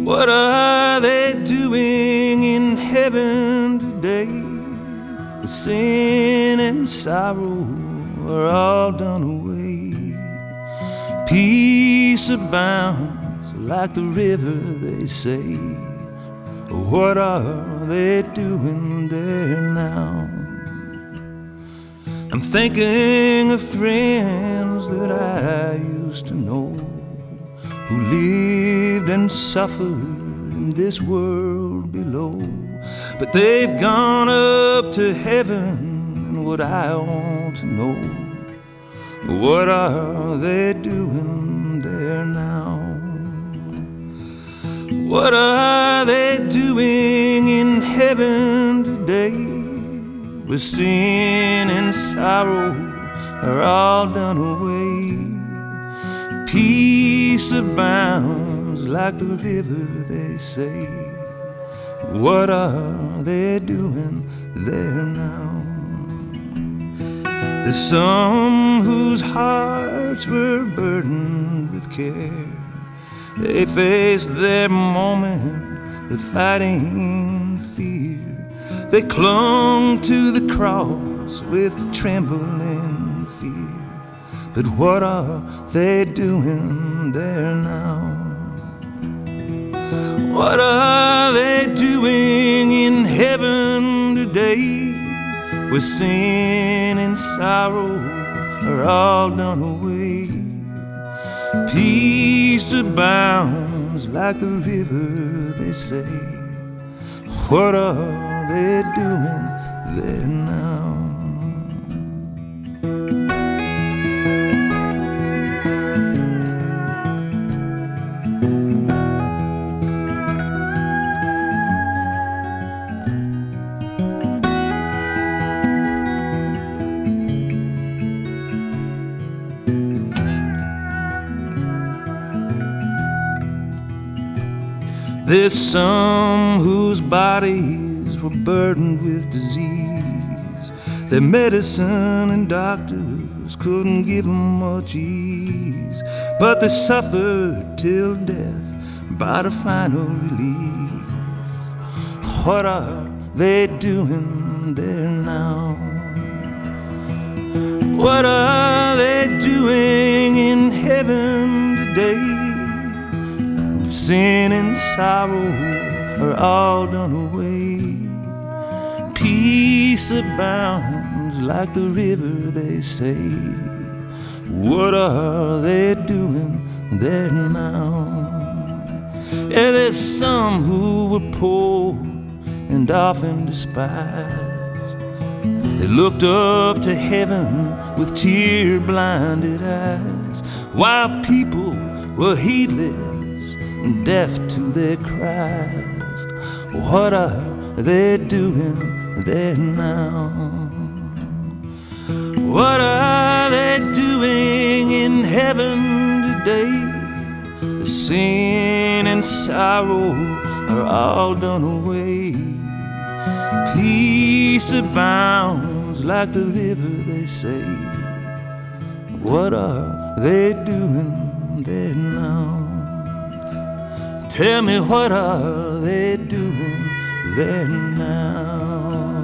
What are they doing in heaven today? The sin and sorrow are all done away. Peace abounds like the river, they say. What are they doing there now? I'm thinking of friends that I used to know, who lived and suffered in this world below. But they've gone up to heaven, and what I want to know, what are they doing there now? What are they doing in heaven today? Where sin and sorrow are all done away. Peace abounds like the river, they say. What are they doing there now? There's some whose hearts were burdened with care. They faced their moment with fighting fear. They clung to the cross with trembling fear. But what are they doing there now? What are they doing in heaven today? Where sin and sorrow are all done away. Peace abounds like the river, they say. What are they doing there now? There's some whose bodies were burdened with disease. Their medicine and doctors couldn't give them much ease, but they suffered till death by the final release. What are they doing there now? What are they doing in heaven today? Sin and sorrow are all done away. Peace abounds like the river, they say. What are they doing there now? Yeah, there's some who were poor and often despised. They looked up to heaven with tear-blinded eyes, while people were heedless and deaf to their cries. What are they doing there now? What are they doing in heaven today? The sin and sorrow are all done away. Peace abounds like the river, they say. What are they doing there now? Tell me, what are they doing there now?